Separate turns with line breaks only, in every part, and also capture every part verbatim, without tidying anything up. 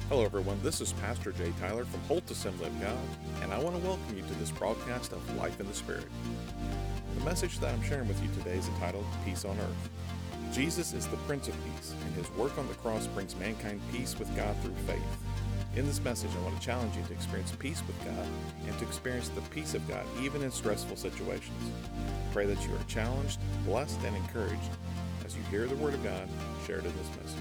Hello, everyone. This is Pastor Jay Tyler from Holt Assembly of God, and I want to welcome you to this broadcast of Life in the Spirit. The message that I'm sharing with you today is entitled Peace on Earth. Jesus is the Prince of Peace, and his work on the cross brings mankind peace with God through faith. In this message, I want to challenge you to experience peace with God and to experience the peace of God even in stressful situations. Pray that you are challenged, blessed, and encouraged as you hear the Word of God shared in this message.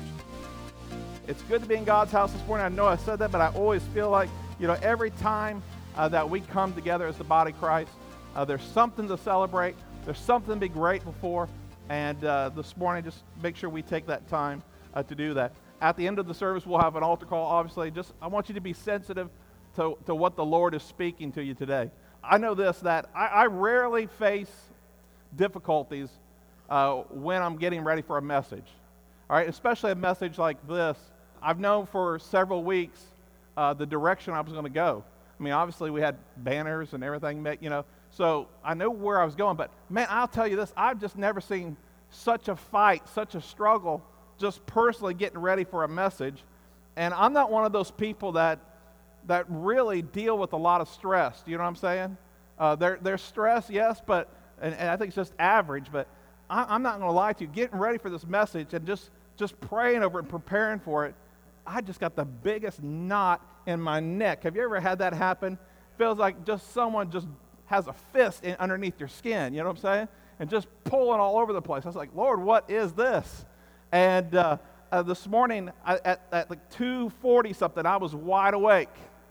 It's good to be in God's house this morning. I know I said that, but I always feel like, you know, every time uh, that we come together as the body of Christ, uh, there's something to celebrate. There's something to be grateful for. And uh, this morning, just make sure we take that time uh, to do that. At the end of the service, we'll have an altar call, obviously. Just I want you to be sensitive to, to what the Lord is speaking to you today. I know this, that I, I rarely face difficulties uh, when I'm getting ready for a message. All right, especially a message like this. I've known for several weeks uh, the direction I was going to go. I mean, obviously we had banners and everything, you know, so I knew where I was going. But man, I'll tell you this, I've just never seen such a fight, such a struggle, just personally getting ready for a message. And I'm not one of those people that that really deal with a lot of stress. Do you know what I'm saying? Uh, there, there's stress, yes, but and, and I think it's just average. But I, I'm not going to lie to you. Getting ready for this message and just just praying over it and preparing for it, I just got the biggest knot in my neck. Have you ever had that happen? Feels like just someone just has a fist in, underneath your skin, you know what I'm saying? And just pulling all over the place. I was like, Lord, what is this? And uh, uh, this morning I, at, at like two forty something, I was wide awake.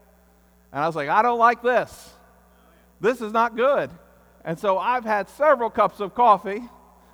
And I was like, I don't like this. This is not good. And so I've had several cups of coffee.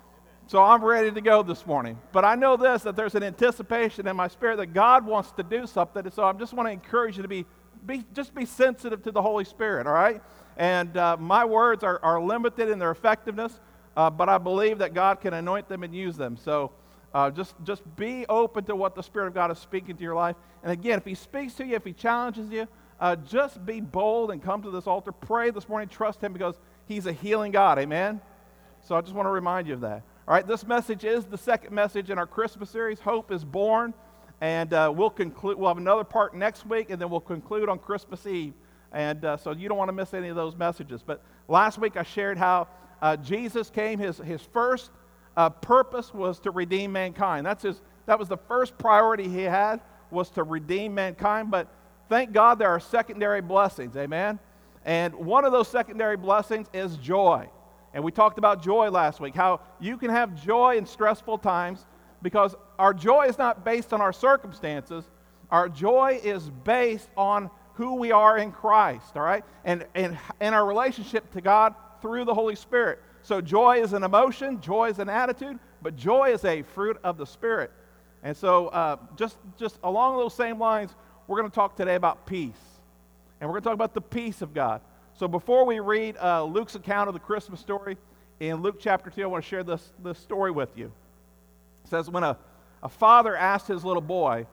So I'm ready to go this morning. But I know this, that there's an anticipation in my spirit that God wants to do something. And so I just want to encourage you to be, be just be sensitive to the Holy Spirit, all right? And uh, my words are, are limited in their effectiveness, uh, but I believe that God can anoint them and use them. So uh, just, just be open to what the Spirit of God is speaking to your life. And again, if He speaks to you, if He challenges you, uh, just be bold and come to this altar. Pray this morning, trust Him because He's a healing God, amen? So I just want to remind you of that. All right, this message is the second message in our Christmas series, Hope is Born, and uh, we'll conclude. We'll have another part next week, and then we'll conclude on Christmas Eve, and uh, so you don't want to miss any of those messages. But last week I shared how uh, Jesus came. His his first uh, purpose was to redeem mankind. That's his. That was the first priority he had, was to redeem mankind. But thank God there are secondary blessings, amen. And one of those secondary blessings is joy. And we talked about joy last week, how you can have joy in stressful times because our joy is not based on our circumstances. Our joy is based on who we are in Christ, all right? And, and, and our relationship to God through the Holy Spirit. So joy is an emotion, joy is an attitude, but joy is a fruit of the Spirit. And so uh, just, just along those same lines, we're going to talk today about peace. And we're going to talk about the peace of God. So before we read uh, Luke's account of the Christmas story, in Luke chapter two, I want to share this, this story with you. It says, when a, a father asked his little boy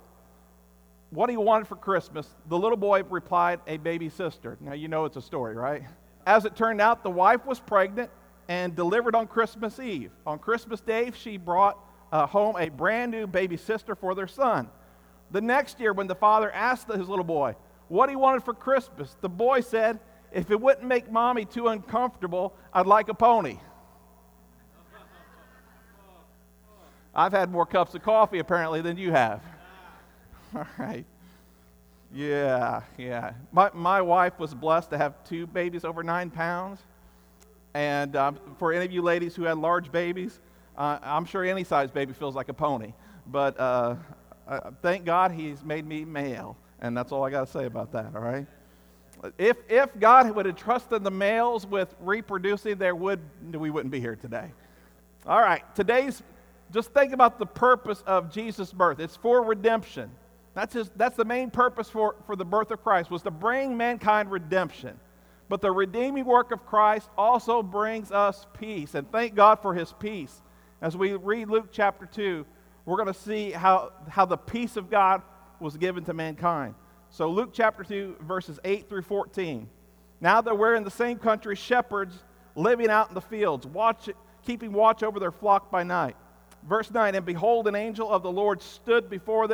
what he wanted for Christmas, the little boy replied, a baby sister. Now, you know it's a story, right? As it turned out, the wife was pregnant and delivered on Christmas Eve. On Christmas Day, she brought uh, home a brand new baby sister for their son. The next year, when the father asked his little boy what he wanted for Christmas, the boy said, if it wouldn't make mommy too uncomfortable, I'd like a pony. I've had more cups of coffee apparently than you have. All right. Yeah, yeah. My my wife was blessed to have two babies over nine pounds. And um, for any of you ladies who had large babies, uh, I'm sure any size baby feels like a pony. But uh, uh, thank God He's made me male. And that's all I got to say about that, all right? If if God would have trusted the males with reproducing, there would we wouldn't be here today. All right, today's, just think about the purpose of Jesus' birth. It's for redemption. That's his, that's the main purpose for, for the birth of Christ, was to bring mankind redemption. But the redeeming work of Christ also brings us peace, and thank God for His peace. As we read Luke chapter two, we're going to see how, how the peace of God was given to mankind. So Luke chapter two, verses eight through fourteen. Now that we're in the same country, shepherds living out in the fields, watch, keeping watch over their flock by night. Verse nine, and behold, an angel of the Lord stood before them,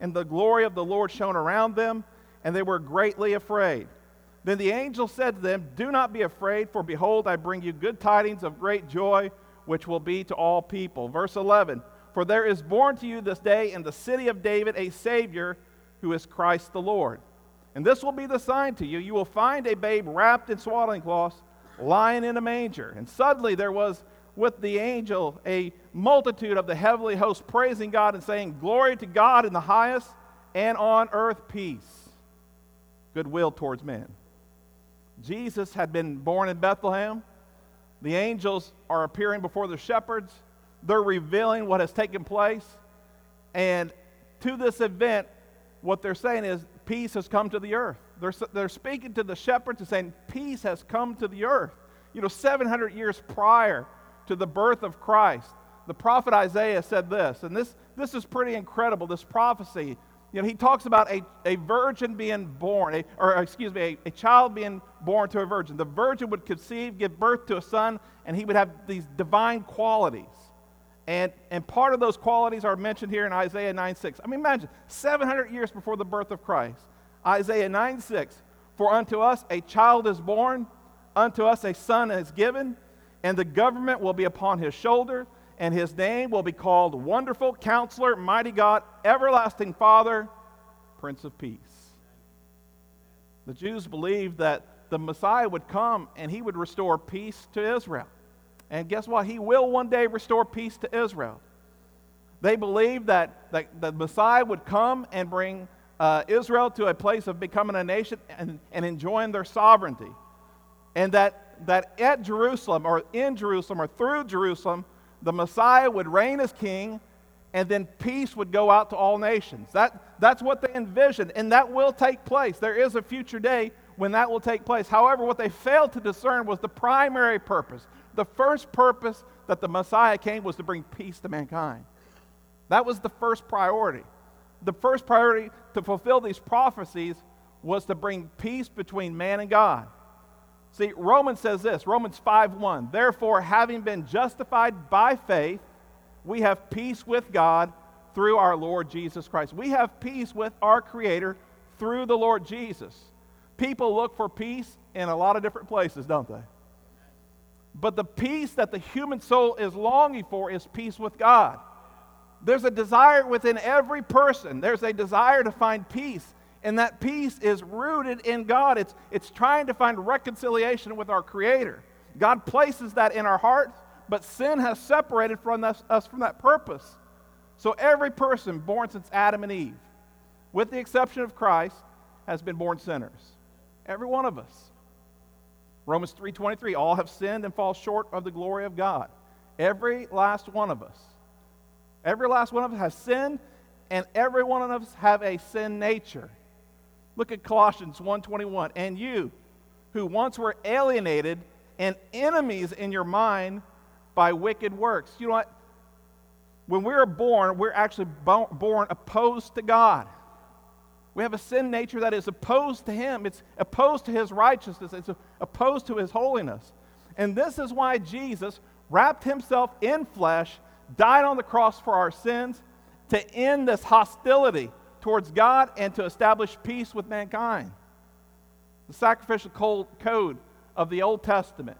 and the glory of the Lord shone around them, and they were greatly afraid. Then the angel said to them, "Do not be afraid, for behold, I bring you good tidings of great joy, which will be to all people." Verse eleven, "For there is born to you this day in the city of David a Savior, who is Christ the Lord. And this will be the sign to you. You will find a babe wrapped in swaddling cloths, lying in a manger." And suddenly there was with the angel a multitude of the heavenly host praising God and saying, "Glory to God in the highest, and on earth peace, goodwill towards men." Jesus had been born in Bethlehem. The angels are appearing before the shepherds. They're revealing what has taken place. And to this event, what they're saying is peace has come to the earth. They're, they're speaking to the shepherds and saying peace has come to the earth. You know, seven hundred years prior to the birth of Christ, the prophet Isaiah said this, and this, this is pretty incredible, this prophecy. You know, he talks about a, a virgin being born, a, or excuse me, a, a child being born to a virgin. The virgin would conceive, give birth to a son, and he would have these divine qualities. And, and part of those qualities are mentioned here in Isaiah nine six. I mean, imagine, seven hundred years before the birth of Christ. Isaiah nine six, "For unto us a child is born, unto us a son is given, and the government will be upon his shoulder, and his name will be called Wonderful Counselor, Mighty God, Everlasting Father, Prince of Peace." The Jews believed that the Messiah would come and he would restore peace to Israel. And guess what? He will one day restore peace to Israel. They believed that, that the Messiah would come and bring uh, Israel to a place of becoming a nation and, and enjoying their sovereignty. And that, that at Jerusalem, or in Jerusalem, or through Jerusalem, the Messiah would reign as king, and then peace would go out to all nations. That, that's what they envisioned, and that will take place. There is a future day when that will take place. However, what they failed to discern was the primary purpose. The first purpose that the Messiah came was to bring peace to mankind. That was the first priority. The first priority to fulfill these prophecies was to bring peace between man and God. See, Romans says this, Romans five one, "Therefore, having been justified by faith, we have peace with God through our Lord Jesus Christ." We have peace with our Creator through the Lord Jesus. People look for peace in a lot of different places, don't they? But the peace that the human soul is longing for is peace with God. There's a desire within every person. There's a desire to find peace. And that peace is rooted in God. It's, it's trying to find reconciliation with our Creator. God places that in our hearts, but sin has separated from us, us from that purpose. So every person born since Adam and Eve, with the exception of Christ, has been born sinners. Every one of us. Romans three twenty-three, "All have sinned and fall short of the glory of God." Every last one of us. Every last one of us has sinned, and every one of us have a sin nature. Look at Colossians one twenty-one, "And you, who once were alienated and enemies in your mind by wicked works." You know what? When we're born, we're actually bo- born opposed to God. We have a sin nature that is opposed to Him. It's opposed to His righteousness. It's opposed to His holiness. And this is why Jesus wrapped Himself in flesh, died on the cross for our sins, to end this hostility towards God and to establish peace with mankind. The sacrificial code of the Old Testament,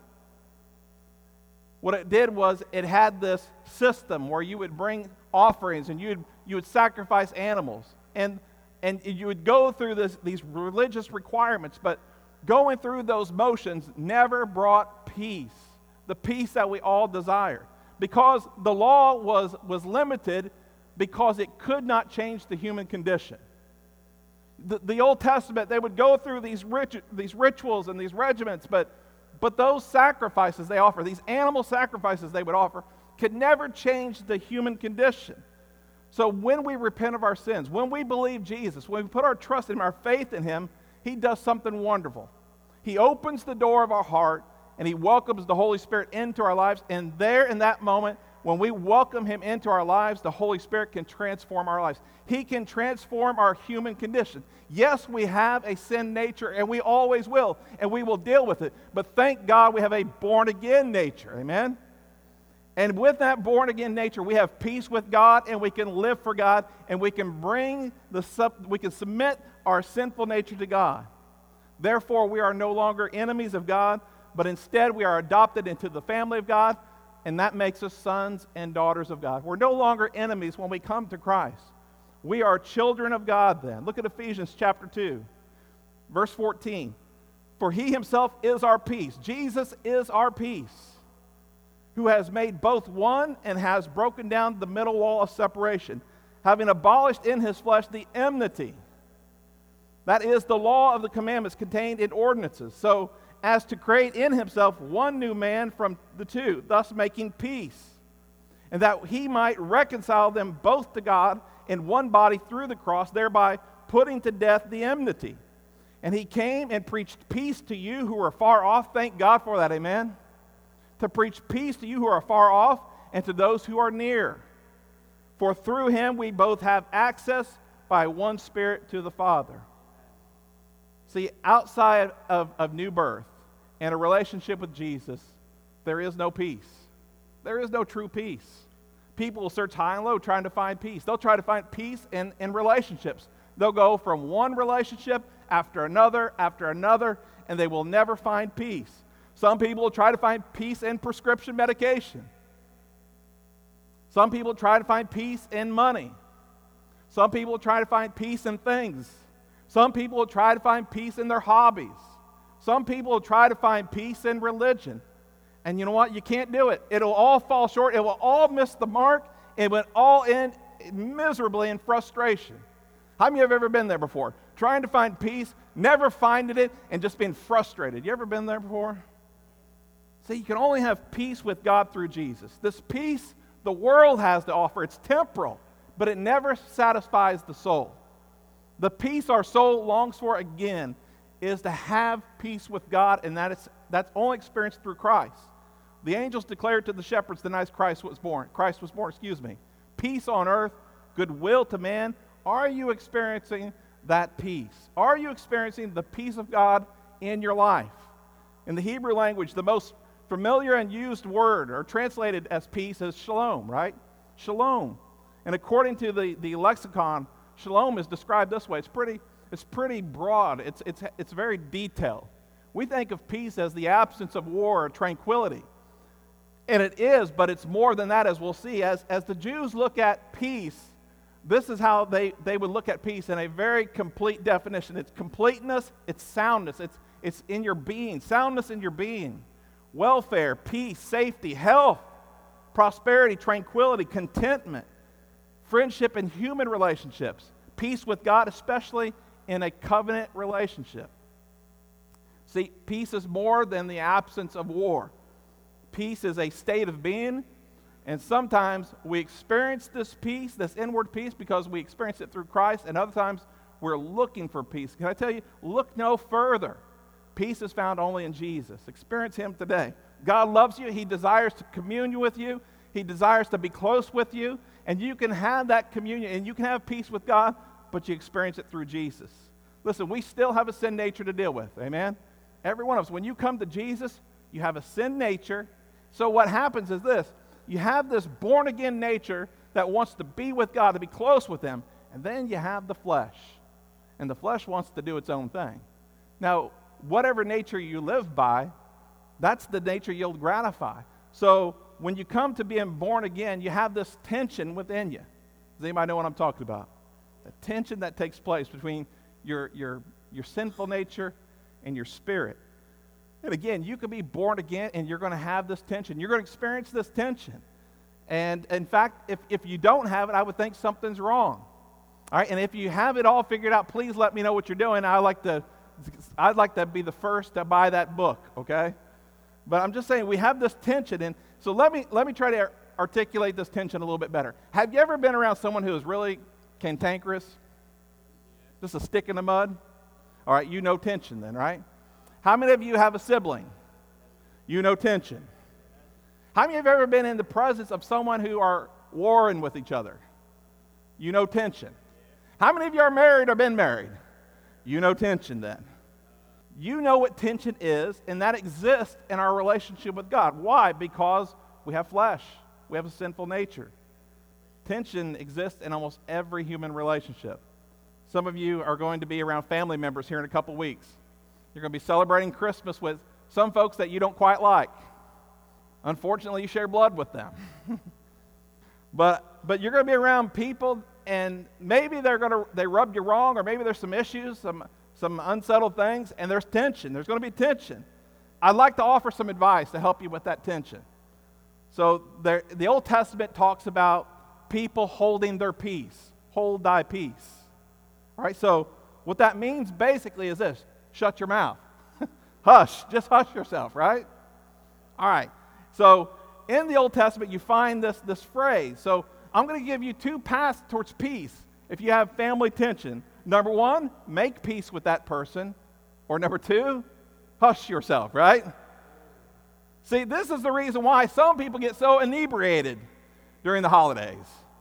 what it did was it had this system where you would bring offerings and you would, you would sacrifice animals. And And you would go through this, these religious requirements, but going through those motions never brought peace, the peace that we all desire. Because the law was, was limited because it could not change the human condition. The, the Old Testament, they would go through these, rit- these rituals and these regiments, but, but those sacrifices they offer, these animal sacrifices they would offer, could never change the human condition. So when we repent of our sins, when we believe Jesus, when we put our trust in Him, our faith in Him, He does something wonderful. He opens the door of our heart and He welcomes the Holy Spirit into our lives. And there in that moment, when we welcome Him into our lives, the Holy Spirit can transform our lives. He can transform our human condition. Yes, we have a sin nature and we always will, and we will deal with it. But thank God we have a born-again nature. Amen? And with that born-again nature, we have peace with God, and we can live for God, and we can bring the sub, we can submit our sinful nature to God. Therefore, we are no longer enemies of God, but instead we are adopted into the family of God, and that makes us sons and daughters of God. We're no longer enemies when we come to Christ. We are children of God then. Look at Ephesians chapter two, verse fourteen. For he himself is our peace. Jesus is our peace, who has made both one and has broken down the middle wall of separation, having abolished in his flesh the enmity. That is the law of the commandments contained in ordinances, so as to create in himself one new man from the two, thus making peace, and that he might reconcile them both to God in one body through the cross, thereby putting to death the enmity. And he came and preached peace to you who are far off. Thank God for that, amen? To preach peace to you who are far off and to those who are near. For through him we both have access by one Spirit to the Father. See, outside of, of new birth and a relationship with Jesus, there is no peace. There is no true peace. People will search high and low trying to find peace. They'll try to find peace in, in relationships. They'll go from one relationship after another after another, and they will never find peace. Some people will try to find peace in prescription medication. Some people try to find peace in money. Some people try to find peace in things. Some people will try to find peace in their hobbies. Some people will try to find peace in religion. And you know what? You can't do it. It'll all fall short. It will all miss the mark. It will all end miserably in frustration. How many of you have ever been there before? Trying to find peace, never finding it, and just being frustrated. You ever been there before? See, you can only have peace with God through Jesus. This peace the world has to offer, it's temporal, but it never satisfies the soul. The peace our soul longs for, again, is to have peace with God, and that is, that's only experienced through Christ. The angels declared to the shepherds the night Christ was born. Christ was born, excuse me. Peace on earth, goodwill to man. Are you experiencing that peace? Are you experiencing the peace of God in your life? In the Hebrew language, the most familiar and used word, or translated as peace, is shalom, right? Shalom. And according to the, the lexicon, shalom is described this way. It's pretty, it's pretty broad. It's, it's, it's very detailed. We think of peace as the absence of war or tranquility. And it is, but it's more than that, as we'll see. As, as the Jews look at peace, this is how they, they would look at peace in a very complete definition. It's completeness, it's soundness, it's, it's in your being, soundness in your being, welfare, peace, safety, health, prosperity, tranquility, contentment, friendship and human relationships, peace with God, especially in a covenant relationship. See, peace is more than the absence of war. Peace is a state of being, and sometimes we experience this peace, this inward peace, because we experience it through Christ, and other times we're looking for peace. Can I tell you, look no further. Peace is found only in Jesus. Experience him today. God loves you. He desires to commune with you. He desires to be close with you, and you can have that communion, and you can have peace with God, but you experience it through Jesus. Listen, we still have a sin nature to deal with, amen? Every one of us. When you come to Jesus, you have a sin nature. So what happens is this. You have this born-again nature that wants to be with God, to be close with him, and then you have the flesh. And the flesh wants to do its own thing. Now, whatever nature you live by, that's the nature you'll gratify. So when you come to being born again, you have this tension within you. Does anybody know what I'm talking about? The tension that takes place between your, your, your sinful nature and your spirit. And again, you can be born again and you're going to have this tension. You're going to experience this tension. And in fact, if, if you don't have it, I would think something's wrong. All right, and if you have it all figured out, please let me know what you're doing. I like to, I'd like to be the first to buy that book, okay? But I'm just saying, we have this tension. And so let me, let me try to articulate this tension a little bit better. Have you ever been around someone who is really cantankerous? Just a stick in the mud? All right, you know tension then, right? How many of you have a sibling? You know tension. How many of you have ever been in the presence of someone who are warring with each other? You know tension. How many of you are married or been married? You know tension then. You know what tension is, and that exists in our relationship with God. Why? Because we have flesh. We have a sinful nature. Tension exists in almost every human relationship. Some of you are going to be around family members here in a couple weeks. You're going to be celebrating Christmas with some folks that you don't quite like. Unfortunately, you share blood with them. but but you're going to be around people, and maybe they're going to they rubbed you wrong, or maybe there's some issues, some some unsettled things, and there's tension. There's going to be tension. I'd like to offer some advice to help you with that tension. So there, the Old Testament talks about people holding their peace. Hold thy peace. All right, so what that means basically is this: shut your mouth. Hush, just hush yourself, right? All right, so in the Old Testament you find this, this phrase. So I'm going to give you two paths towards peace if you have family tension. Number one, make peace with that person. Or number two, hush yourself, right? See, this is the reason why some people get so inebriated during the holidays.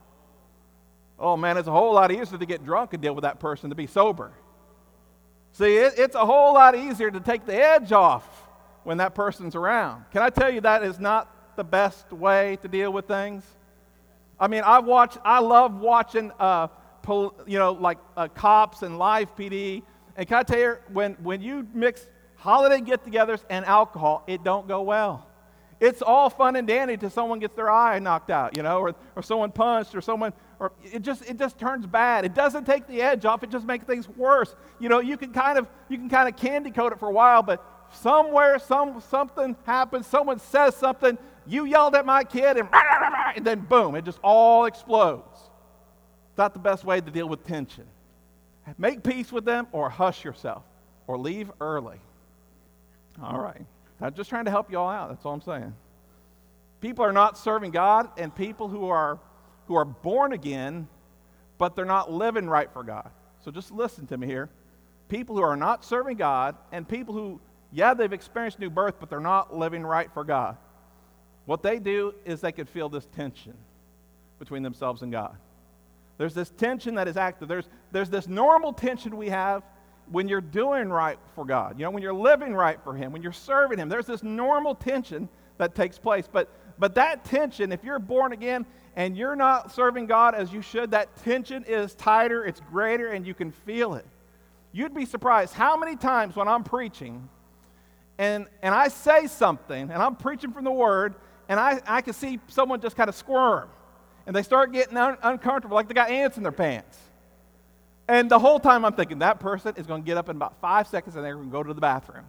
Oh man, it's a whole lot easier to get drunk and deal with that person to be sober. See, it, it's a whole lot easier to take the edge off when that person's around. Can I tell you that is not the best way to deal with things? I mean, I've watched, I love watching, uh, pol, you know, like uh, cops and live P D. And can I tell you, when, when you mix holiday get-togethers and alcohol, it don't go well. It's all fun and dandy till someone gets their eye knocked out, you know, or, or someone punched, or someone, or it just it just turns bad. It doesn't take the edge off. It just makes things worse. You know, you can kind of you can kind of candy coat it for a while, but somewhere some something happens. Someone says something. You yelled at my kid, and, and then boom, it just all explodes. It's not the best way to deal with tension. Make peace with them, or hush yourself, or leave early. All right. I'm just trying to help you all out. That's all I'm saying. People are not serving God, and people who are who are born again, but they're not living right for God. So just listen to me here. People who are not serving God, and people who, yeah, they've experienced new birth, but they're not living right for God. What they do is they could feel this tension between themselves and God. There's this tension that is active. There's, there's this normal tension we have when you're doing right for God, you know, when you're living right for Him, when you're serving Him. There's this normal tension that takes place. But, but that tension, if you're born again and you're not serving God as you should, that tension is tighter, it's greater, and you can feel it. You'd be surprised how many times when I'm preaching and, and I say something, and I'm preaching from the Word, and I, I can see someone just kind of squirm, and they start getting un- uncomfortable, like they got ants in their pants. And the whole time I'm thinking, that person is going to get up in about five seconds and they're going to go to the bathroom.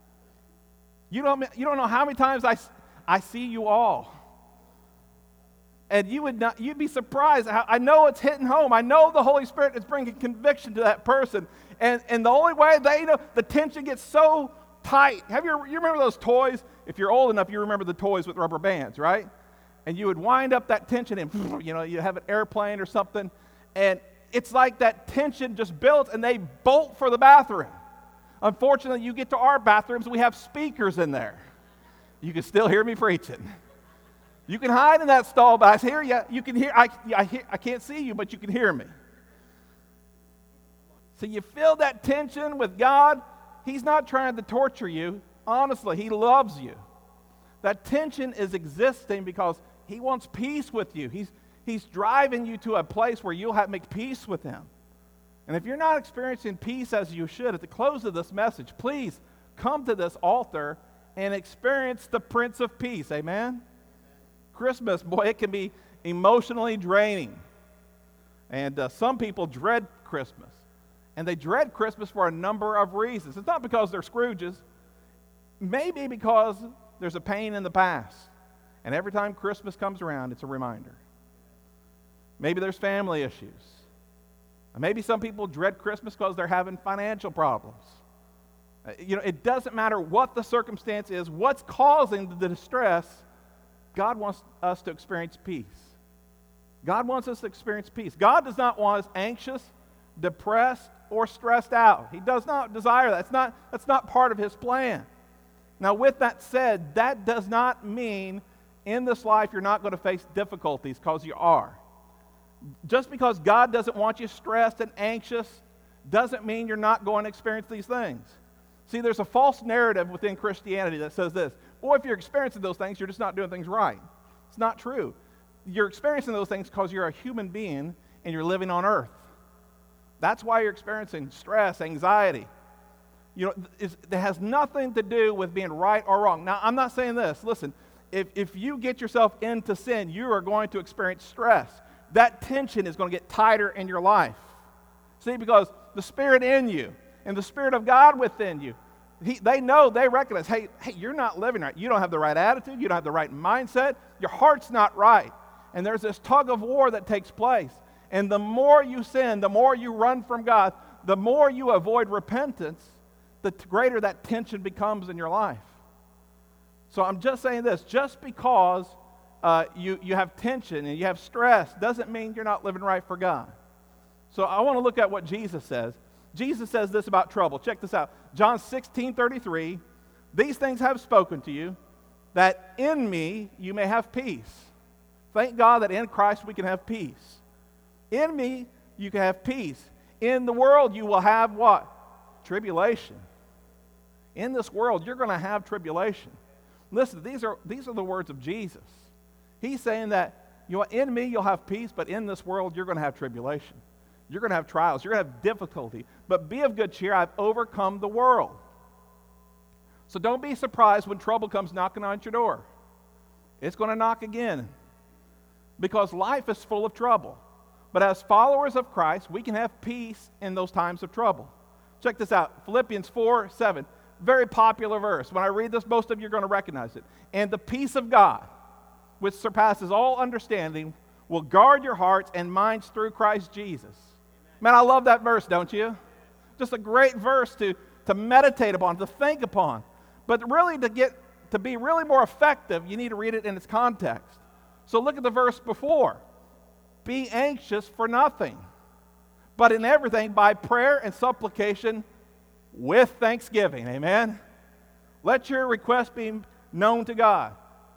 You don't, you don't know how many times I, I see you all. And you would not, you'd be surprised. How, I know it's hitting home. I know the Holy Spirit is bringing conviction to that person. And, and the only way they know, the tension gets so tight. Have you, you remember those toys? If you're old enough, you remember the toys with rubber bands, right? And you would wind up that tension and, you know, you have an airplane or something, and it's like that tension just builds, and they bolt for the bathroom. Unfortunately, you get to our bathrooms, we have speakers in there. You can still hear me preaching. You can hide in that stall, but I hear you. You can hear. I, I, hear, I can't see you, but you can hear me. So you feel that tension with God. He's not trying to torture you. Honestly, He loves you. That tension is existing because He wants peace with you. He's He's driving you to a place where you'll have make peace with Him. And if you're not experiencing peace as you should, at the close of this message, please come to this altar and experience the Prince of Peace. Amen? Christmas, boy, it can be emotionally draining. And uh, some people dread Christmas. And they dread Christmas for a number of reasons. It's not because they're Scrooges. Maybe because there's a pain in the past. And every time Christmas comes around, it's a reminder. Maybe there's family issues. Maybe some people dread Christmas because they're having financial problems. You know, it doesn't matter what the circumstance is, what's causing the distress, God wants us to experience peace. God wants us to experience peace. God does not want us anxious, depressed, or stressed out. He does not desire that. That's not, that's not part of His plan. Now, with that said, that does not mean in this life you're not going to face difficulties, because you are. Just because God doesn't want you stressed and anxious doesn't mean you're not going to experience these things. See, there's a false narrative within Christianity that says this: boy, if you're experiencing those things, you're just not doing things right. It's not true. you're experiencing those things because you're a human being and you're living on earth. That's why you're experiencing stress, anxiety. You know, it's, it has nothing to do with being right or wrong. Now, I'm not saying this. Listen, if, if you get yourself into sin, you are going to experience stress. That tension is going to get tighter in your life. See, because the Spirit in you and the Spirit of God within you, he, they know, they recognize, hey, hey, you're not living right. You don't have the right attitude. You don't have the right mindset. Your heart's not right. And there's this tug of war that takes place. And the more you sin, the more you run from God, the more you avoid repentance, the greater that tension becomes in your life. So I'm just saying this, just because uh, you, you have tension and you have stress doesn't mean you're not living right for God. So I want to look at what Jesus says. Jesus says this about trouble. Check this out. John sixteen thirty-three, these things I have spoken to you, that in me you may have peace. Thank God that in Christ we can have peace. In me you can have peace. In the world you will have what? Tribulation. In this world you're going to have tribulation. Listen, these are these are the words of Jesus. He's saying that, you know, in me you'll have peace, but in this world you're going to have tribulation. You're going to have trials. You're going to have difficulty. But be of good cheer. I've overcome the world. So don't be surprised when trouble comes knocking on your door. It's going to knock again. Because life is full of trouble. But as followers of Christ, we can have peace in those times of trouble. Check this out. Philippians four seven. Very popular verse. When I read this, most of you are going to recognize it. And the peace of God, which surpasses all understanding, will guard your hearts and minds through Christ Jesus. Man, I love that verse, don't you? Just a great verse to, to meditate upon, to think upon. But really to get to be really more effective, you need to read it in its context. So look at the verse before. Be anxious for nothing, but in everything by prayer and supplication with thanksgiving. Amen? Let your request be known to God.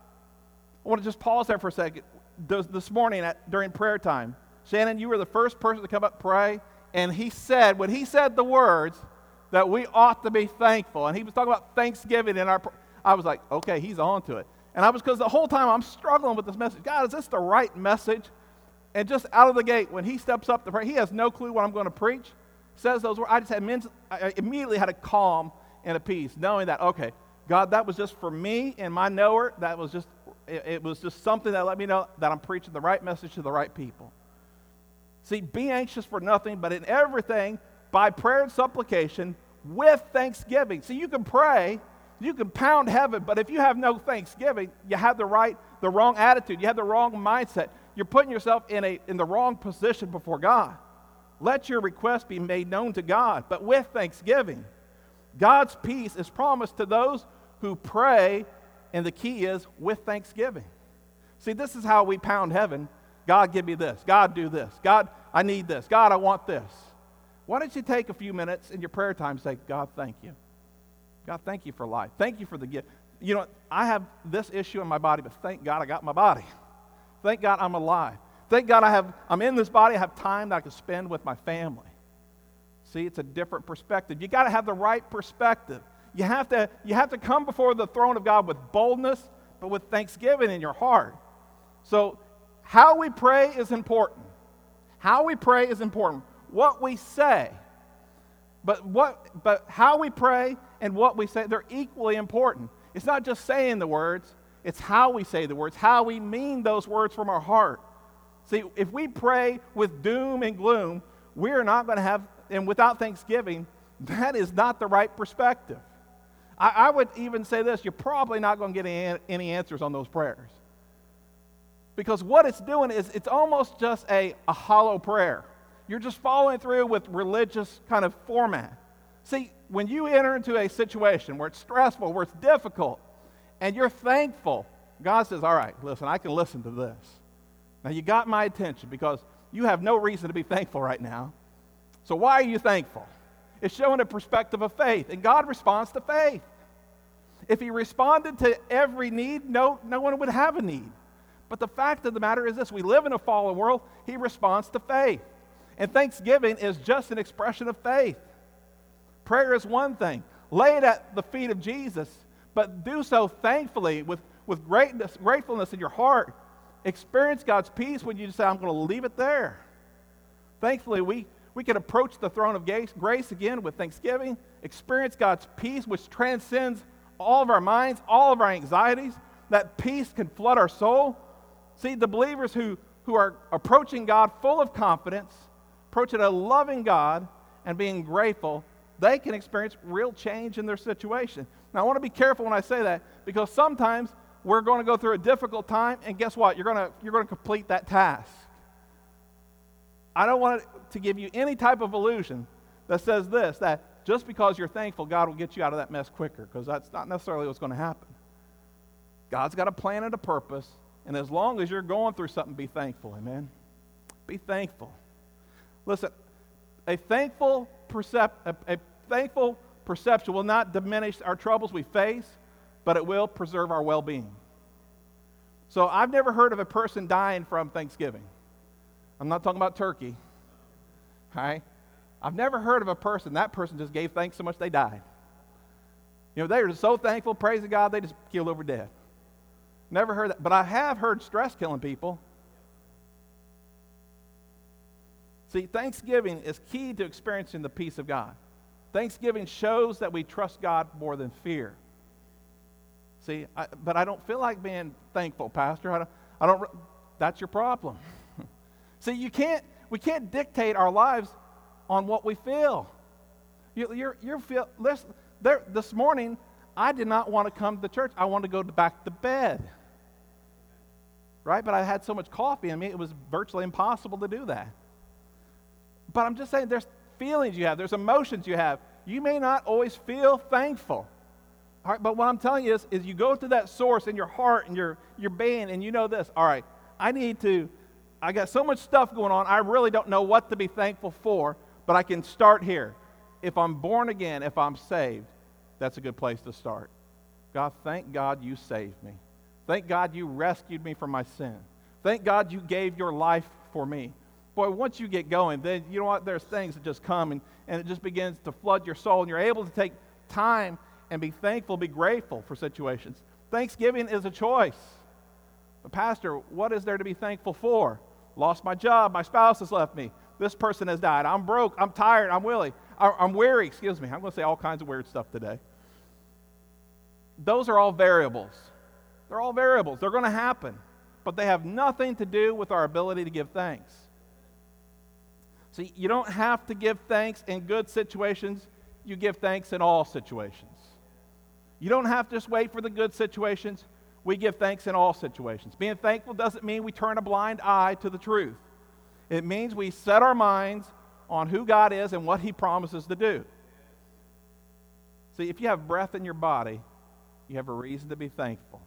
I want to just pause there for a second. This morning at, during prayer time, Shannon, you were the first person to come up and pray, and he said, when he said the words, that we ought to be thankful, and he was talking about thanksgiving in our, I was like, okay, he's on to it. And I was, because the whole time I'm struggling with this message. God, is this the right message? And just out of the gate, when he steps up to pray, he has no clue what I'm going to preach, says those words, I just had, I immediately had a calm and a peace, knowing that, okay, God, that was just for me and my knower, that was just, it, it was just something that let me know that I'm preaching the right message to the right people. See, be anxious for nothing, but in everything, by prayer and supplication, with thanksgiving. See, you can pray, you can pound heaven, but if you have no thanksgiving, you have the right, the wrong attitude, you have the wrong mindset. You're putting yourself in a in the wrong position before God. Let your request be made known to God, but with thanksgiving. God's peace is promised to those who pray, and the key is with thanksgiving. See, this is how we pound heaven. God, give me this. God, do this. God, I need this. God, I want this. Why don't you take a few minutes in your prayer time and say, God, thank you. God, thank you for life. Thank you for the gift. You know, I have this issue in my body, but thank God I got my body. Thank God I'm alive. Thank God I have, I'm in this body. I have time that I can spend with my family. See, it's a different perspective. You got to have the right perspective. You have to, you have to come before the throne of God with boldness, but with thanksgiving in your heart. So how we pray is important. How we pray is important. What we say. But what but how we pray and what we say, they're equally important. It's not just saying the words, it's how we say the words, how we mean those words from our heart. See, if we pray with doom and gloom, we're not going to have, and without thanksgiving, that is not the right perspective. I, I would even say this, you're probably not going to get any, any answers on those prayers. Because what it's doing is it's almost just a, a hollow prayer. You're just following through with religious kind of format. See, when you enter into a situation where it's stressful, where it's difficult, and you're thankful, God says, all right, listen, I can listen to this. Now, you got my attention because you have no reason to be thankful right now. So why are you thankful? It's showing a perspective of faith, and God responds to faith. If he responded to every need, no, no one would have a need. But the fact of the matter is this, we live in a fallen world, he responds to faith. And thanksgiving is just an expression of faith. Prayer is one thing. Lay it at the feet of Jesus, but do so thankfully with, with greatness, gratefulness in your heart. experience God's peace when you just say, I'm going to leave it there. Thankfully, we, we can approach the throne of grace again with thanksgiving, experience God's peace, which transcends all of our minds, all of our anxieties. That peace can flood our soul. See, the believers who, who are approaching God full of confidence, approaching a loving God and being grateful, they can experience real change in their situation. Now, I want to be careful when I say that, because sometimes we're going to go through a difficult time, and guess what? You're going to, you're going to complete that task. I don't want to give you any type of illusion that says this, that just because you're thankful, God will get you out of that mess quicker, because that's not necessarily what's going to happen. God's got a plan and a purpose, and as long as you're going through something, be thankful, amen? Be thankful. Listen, a thankful percep- a, a thankful perception will not diminish our troubles we face, but it will preserve our well-being. So I've never heard of a person dying from Thanksgiving. I'm not talking about turkey. All right? I've never heard of a person, that person just gave thanks so much they died. You know, they were just so thankful, praising God, they just keeled over dead. Never heard that. But I have heard stress killing people. See, Thanksgiving is key to experiencing the peace of God. Thanksgiving shows that we trust God more than fear. See, I, but I don't feel like being thankful, Pastor. I don't, I don't, that's your problem. See, you can't, we can't dictate our lives on what we feel. You, you're, you're feel, listen, there, this morning, I did not want to come to church. I wanted to go back to bed. Right? But I had so much coffee in me, it was virtually impossible to do that. But I'm just saying, there's feelings you have, there's emotions you have. You may not always feel thankful. All right, but what I'm telling you is, is you go to that source in your heart and your, your being, and you know this, all right, I need to, I got so much stuff going on, I really don't know what to be thankful for, but I can start here. If I'm born again, if I'm saved, that's a good place to start. God, thank God you saved me. Thank God you rescued me from my sin. Thank God you gave your life for me. Boy, once you get going, then you know what? There's things that just come and, and it just begins to flood your soul, and you're able to take time and be thankful, be grateful for situations. Thanksgiving is a choice. But Pastor, what is there to be thankful for? Lost my job, my spouse has left me, this person has died, I'm broke, I'm tired, I'm weary, I'm weary, excuse me. I'm going to say all kinds of weird stuff today. Those are all variables. They're all variables. They're going to happen. But they have nothing to do with our ability to give thanks. See, you don't have to give thanks in good situations. You give thanks in all situations. You don't have to just wait for the good situations. We give thanks in all situations. Being thankful doesn't mean we turn a blind eye to the truth. It means we set our minds on who God is and what He promises to do. See, if you have breath in your body, you have a reason to be thankful.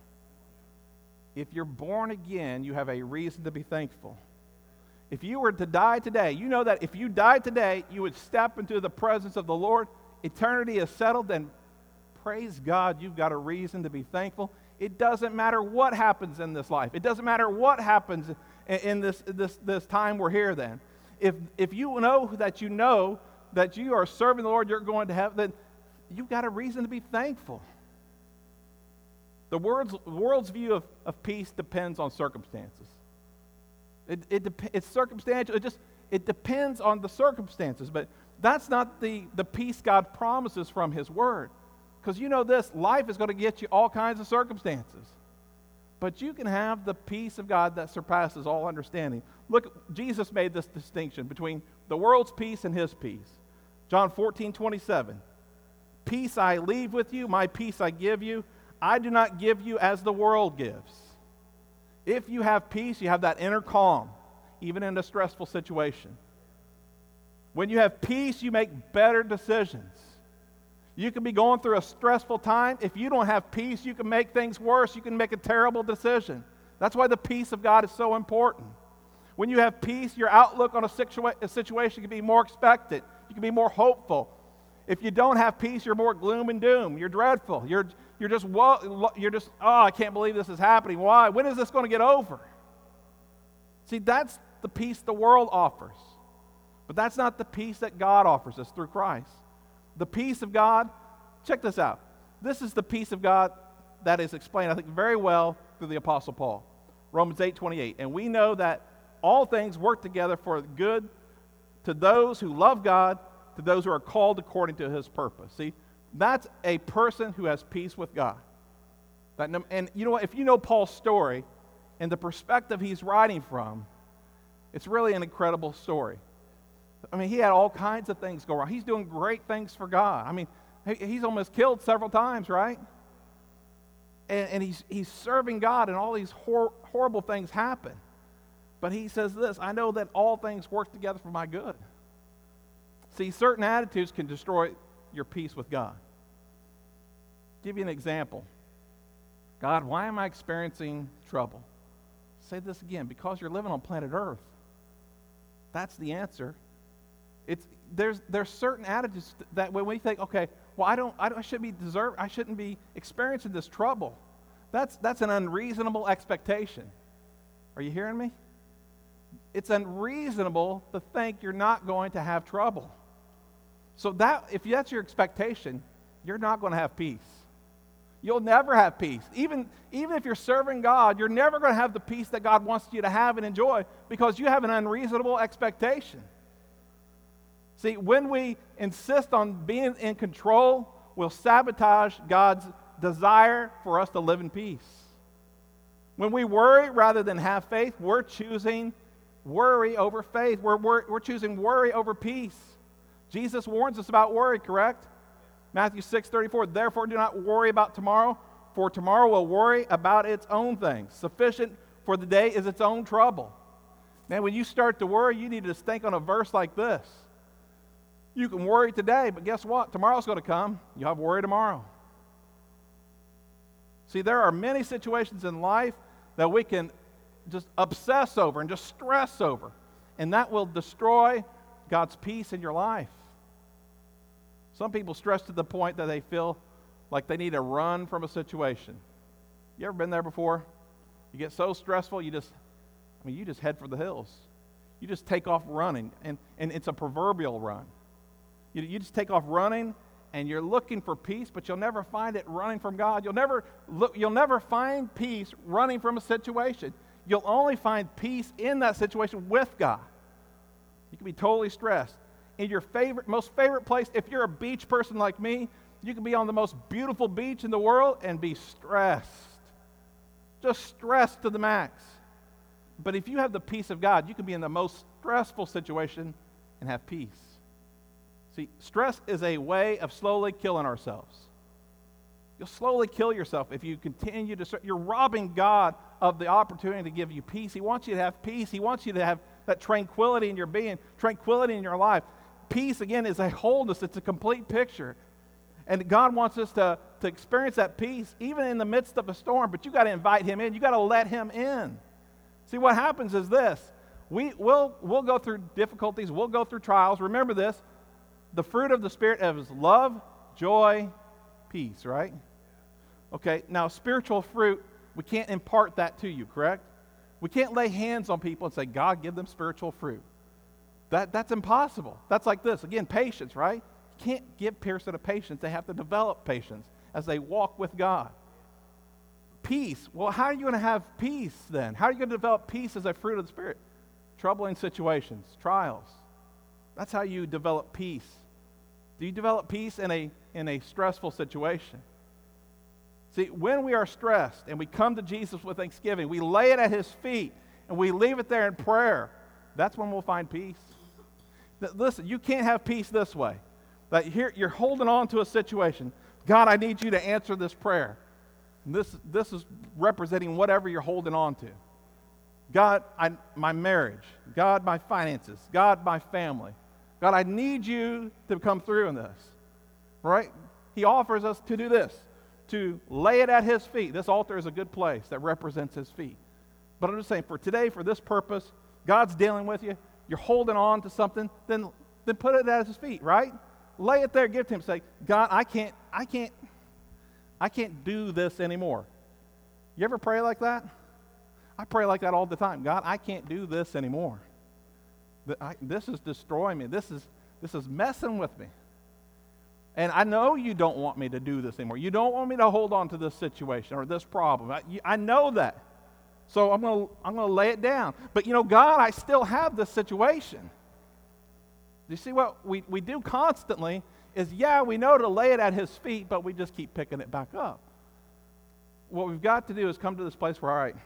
If you're born again, you have a reason to be thankful. If you were to die today, you know that if you died today, you would step into the presence of the Lord. Eternity is settled, then praise God, you've got a reason to be thankful. It doesn't matter what happens in this life. It doesn't matter what happens in, in this, this, this time we're here then. If, if you know that you know that you are serving the Lord, you're going to heaven, then you've got a reason to be thankful. The world's, world's view of, of peace depends on circumstances. It, it dep- it's circumstantial. It just it depends on the circumstances. But that's not the, the peace God promises from His Word. Because you know this, life is going to get you all kinds of circumstances. But you can have the peace of God that surpasses all understanding. Look, Jesus made this distinction between the world's peace and His peace. John fourteen twenty-seven. Peace I leave with you, my peace I give you. I do not give you as the world gives. If you have peace, you have that inner calm, even in a stressful situation. When you have peace, you make better decisions. You can be going through a stressful time. If you don't have peace, you can make things worse. You can make a terrible decision. That's why the peace of God is so important. When you have peace, your outlook on a, situa- a situation can be more expectant. You can be more hopeful. If you don't have peace, you're more gloom and doom. You're dreadful. You're You're just, you're just, oh, I can't believe this is happening. Why? When is this going to get over? See, that's the peace the world offers. But that's not the peace that God offers us through Christ. The peace of God, check this out. This is the peace of God that is explained, I think, very well through the Apostle Paul. Romans eight twenty-eight. And we know that all things work together for good to those who love God, to those who are called according to his purpose. See, that's a person who has peace with God. That, and you know what? If you know Paul's story and the perspective he's writing from, it's really an incredible story. I mean, he had all kinds of things go wrong. He's doing great things for God. I mean, he's almost killed several times, right? And, and he's, he's serving God, and all these hor- horrible things happen. But he says this, I know that all things work together for my good. See, certain attitudes can destroy your peace with God. I'll give you an example. God, why am I experiencing trouble? Say this again, because you're living on planet Earth. That's the answer. It's there's there's certain attitudes that when we think, okay, well, I don't I, don't, I shouldn't be deserve I shouldn't be experiencing this trouble. That's that's an unreasonable expectation. Are you hearing me? It's unreasonable to think you're not going to have trouble. So that if that's your expectation, you're not going to have peace. You'll never have peace. Even, even if you're serving God, you're never going to have the peace that God wants you to have and enjoy because you have an unreasonable expectation. See, when we insist on being in control, we'll sabotage God's desire for us to live in peace. When we worry rather than have faith, we're choosing worry over faith. We're, we're, we're choosing worry over peace. Jesus warns us about worry, correct? Matthew six thirty-four, therefore do not worry about tomorrow, for tomorrow will worry about its own things. Sufficient for the day is its own trouble. Man, when you start to worry, you need to just think on a verse like this. You can worry today, but guess what? Tomorrow's going to come. You'll have worry tomorrow. See, there are many situations in life that we can just obsess over and just stress over, and that will destroy God's peace in your life. Some people stress to the point that they feel like they need to run from a situation. You ever been there before? You get so stressful, you just, I mean, you just head for the hills. You just take off running, and, and it's a proverbial run. You, you just take off running, and you're looking for peace, but you'll never find it running from God. You'll never look. You'll never find peace running from a situation. You'll only find peace in that situation with God. You can be totally stressed. In your favorite, most favorite place, if you're a beach person like me, you can be on the most beautiful beach in the world and be stressed. Just stressed to the max. But if you have the peace of God, you can be in the most stressful situation and have peace. See, stress is a way of slowly killing ourselves. You'll slowly kill yourself if you continue to, you're robbing God of the opportunity to give you peace. He wants you to have peace. He wants you to have that tranquility in your being, tranquility in your life. Peace, again, is a wholeness. It's a complete picture. And God wants us to, to experience that peace even in the midst of a storm, but you got to invite him in. You got to let him in. See, what happens is this. We, we'll, we'll go through difficulties. We'll go through trials. Remember this. The fruit of the Spirit is love, joy, peace, right? Okay, now spiritual fruit, we can't impart that to you, correct? We can't lay hands on people and say, God, give them spiritual fruit. That, that's impossible. That's like this. Again, patience, right? You can't give a person of patience. They have to develop patience as they walk with God. Peace. Well, how are you going to have peace then? How are you going to develop peace as a fruit of the Spirit? Troubling situations, trials. That's how you develop peace. Do you develop peace in a, in a stressful situation? See, when we are stressed and we come to Jesus with thanksgiving, we lay it at his feet and we leave it there in prayer, that's when we'll find peace. Listen, you can't have peace this way. That here you're holding on to a situation. God, I need you to answer this prayer. And this, this is representing whatever you're holding on to. God, I, my marriage. God, my finances. God, my family. God, I need you to come through in this. Right? He offers us to do this, to lay it at his feet. This altar is a good place that represents his feet. But I'm just saying, for today, for this purpose, God's dealing with you. You're holding on to something, then, then put it at his feet, right? Lay it there, give it to him. Say, God, I can't, I can't, I can't do this anymore. You ever pray like that? I pray like that all the time. God, I can't do this anymore. I, this is destroying me. This is, this is messing with me. And I know you don't want me to do this anymore. You don't want me to hold on to this situation or this problem. I, I know that. So I'm going to I'm going to lay it down. But you know, God, I still have this situation. Do you see what we, we do constantly is, yeah, we know to lay it at his feet, but we just keep picking it back up. What we've got to do is come to this place where, all right,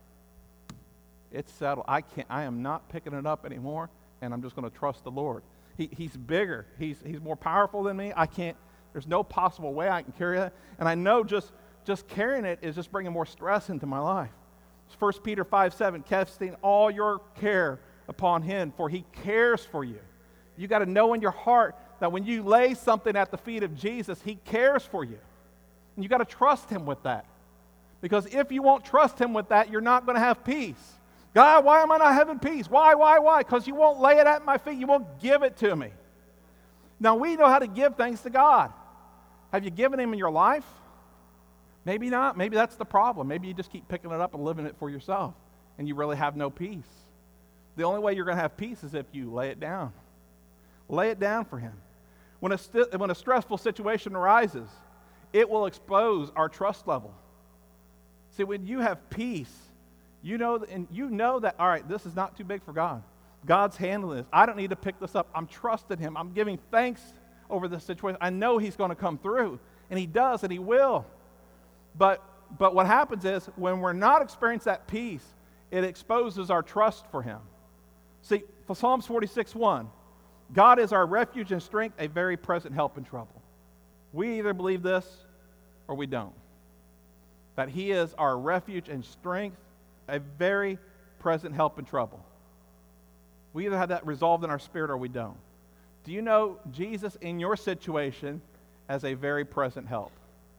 it's settled. I can't, I am not picking it up anymore, and I'm just going to trust the Lord. He, he's bigger. He's, he's more powerful than me. I can't, there's no possible way I can carry that. And I know just, just carrying it is just bringing more stress into my life. First Peter five seven, casting all your care upon him, for he cares for you. You got to know in your heart that when you lay something at the feet of Jesus, he cares for you. And you got to trust him with that. Because if you won't trust him with that, you're not going to have peace. God, why am I not having peace? Why, why, why? Because you won't lay it at my feet. You won't give it to me. Now, we know how to give things to God. Have you given him in your life? Maybe not. Maybe that's the problem. Maybe you just keep picking it up and living it for yourself, and you really have no peace. The only way you're going to have peace is if you lay it down. Lay it down for him. When a, st- when a stressful situation arises, it will expose our trust level. See, when you have peace, you know, th- and you know that, all right, this is not too big for God. God's handling this. I don't need to pick this up. I'm trusting him. I'm giving thanks over this situation. I know he's going to come through, and he does, and he will. But but what happens is, when we're not experiencing that peace, it exposes our trust for him. See, for Psalms forty-six one, God is our refuge and strength, a very present help in trouble. We either believe this or we don't. That he is our refuge and strength, a very present help in trouble. We either have that resolved in our spirit or we don't. Do you know Jesus in your situation as a very present help?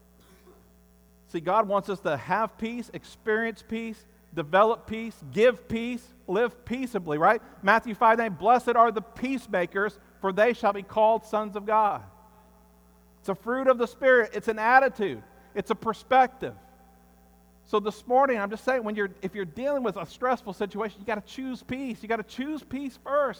See, God wants us to have peace, experience peace, develop peace, give peace, live peaceably, right? Matthew five nine, blessed are the peacemakers, for they shall be called sons of God. It's a fruit of the Spirit. It's an attitude. It's a perspective. So this morning, I'm just saying, when you're if you're dealing with a stressful situation, you got to choose peace. You got to choose peace first.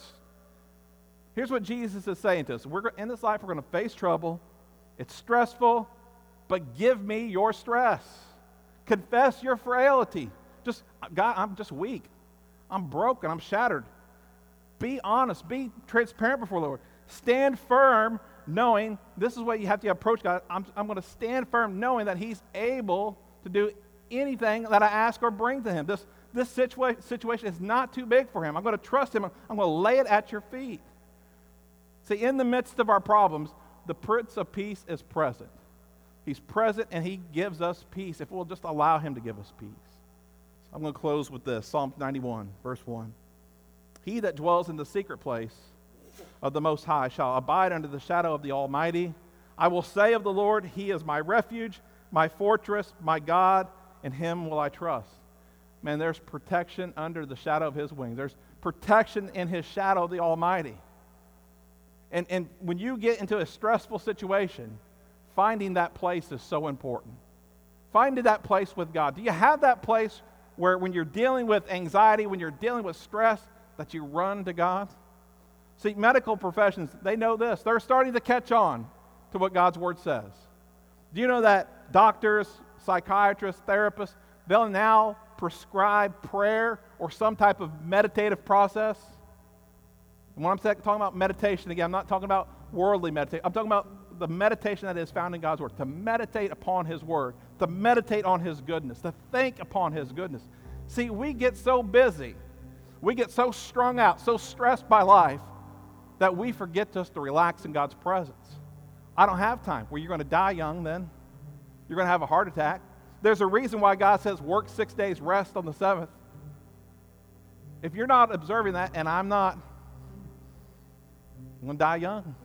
Here's what Jesus is saying to us. We're in this life, we're going to face trouble. It's stressful, but give me your stress. Confess your frailty. Just, God, I'm just weak. I'm broken. I'm shattered. Be honest. Be transparent before the Lord. Stand firm, knowing this is what you have to approach God. I'm, I'm going to stand firm, knowing that he's able to do anything that I ask or bring to him. This, this situa- situation is not too big for him. I'm going to trust him. I'm going to lay it at your feet. See, in the midst of our problems, the Prince of Peace is present. He's present, and he gives us peace if we'll just allow him to give us peace. So I'm going to close with this. Psalm ninety-one, verse one. He that dwells in the secret place of the Most High shall abide under the shadow of the Almighty. I will say of the Lord, he is my refuge, my fortress, my God, in him will I trust. Man, there's protection under the shadow of his wings. There's protection in his shadow of the Almighty. And, and when you get into a stressful situation, finding that place is so important. Finding that place with God. Do you have that place where when you're dealing with anxiety, when you're dealing with stress, that you run to God? See, medical professions, they know this. They're starting to catch on to what God's Word says. Do you know that doctors, psychiatrists, therapists, they'll now prescribe prayer or some type of meditative process? And when I'm talking about meditation, again, I'm not talking about worldly meditation. I'm talking about the meditation that is found in God's Word. To meditate upon His Word. To meditate on His goodness. To think upon His goodness. See, we get so busy. We get so strung out, so stressed by life, that we forget just to relax in God's presence. I don't have time. Well, you're going to die young then. You're going to have a heart attack. There's a reason why God says work six days, rest on the seventh. If you're not observing that, and I'm not, I'm going to die young.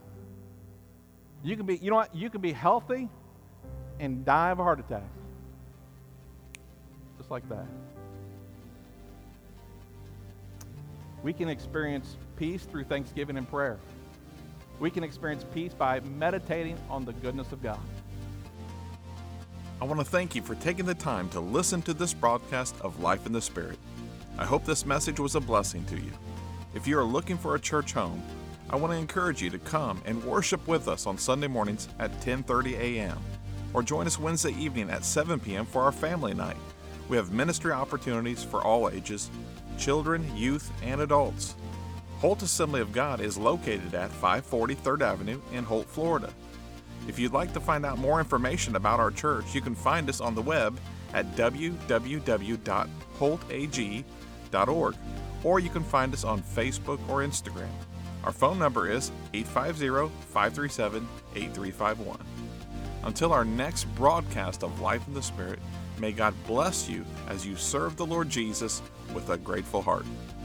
You can be, you know what? You can be healthy and die of a heart attack. Just like that. We can experience peace through thanksgiving and prayer. We can experience peace by meditating on the goodness of God.
I want to thank you for taking the time to listen to this broadcast of Life in the Spirit. I hope this message was a blessing to you. If you are looking for a church home, I want to encourage you to come and worship with us on Sunday mornings at ten thirty a.m. or join us Wednesday evening at seven p.m. for our family night. We have ministry opportunities for all ages, children, youth, and adults. Holt Assembly of God is located at five forty third Avenue in Holt, Florida. If you'd like to find out more information about our church, you can find us on the web at w w w dot holt a g dot org, or you can find us on Facebook or Instagram. Our phone number is eight five zero, five three seven, eight three five one. Until our next broadcast of Life in the Spirit, may God bless you as you serve the Lord Jesus with a grateful heart.